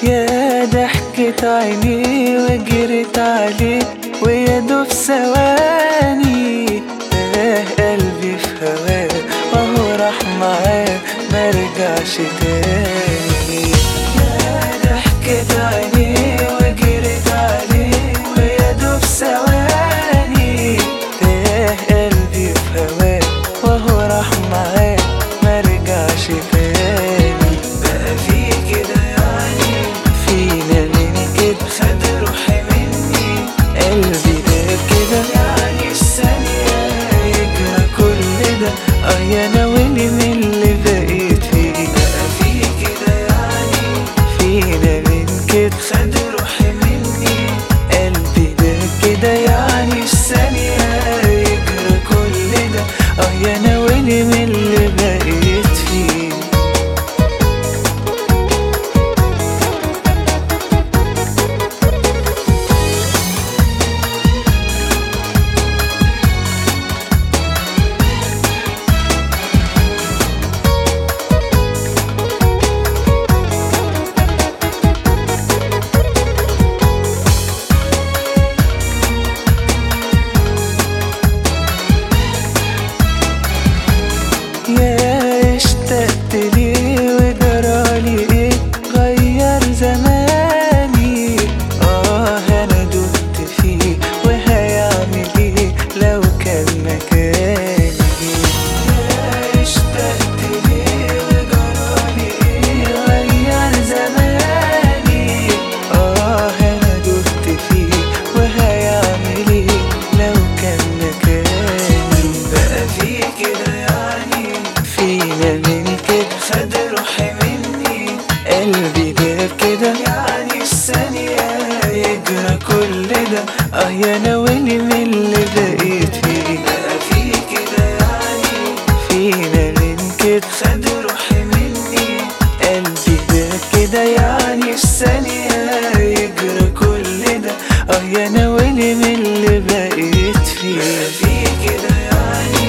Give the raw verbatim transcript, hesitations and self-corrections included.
يا ضحكة عيني وجرت عليه ويا دوب ثواني تاه قلبي في هواه وهو راح معاه مرجعش تاني. يا ضحكة عيني وجرت عليه ويا دوب ثواني تاه قلبي في هواه وهو راح معاه مرجعش تاني. بقى في كده يعني فينا من كده خد روحي مني قلبي ده كده يعني الثانية يجرى كل ده اه يا ناولي من اللي بقيت فيه. بقى في كده يعني فينا من كده خد روحي مني قلبي ده كده يعني الثانية يجرى كل ده اه يا ناولي من اللي بقيت فيه. يا اشتقت ليه وجرالي ايه غير زماني اه انا دقت فيه وهيعمل ايه لو كان مكاني. يا اشتقت ليه وجرالي ايه غير زماني اه انا دقت فيه وهيعمل ايه لو كان مكاني. بقى في كده يعني فينا من كده خد روحي مني قلبي ده كده يعني الثانية يجرى كل ده اه يا ناولي من اللي بقيت فيه. بقى في كده يعني فينا من كده خد روحي مني قلبي ده كده يعني الثانية يجرى كل ده اه يا ناولي من اللي بقيت فيه. بقى في كده يعني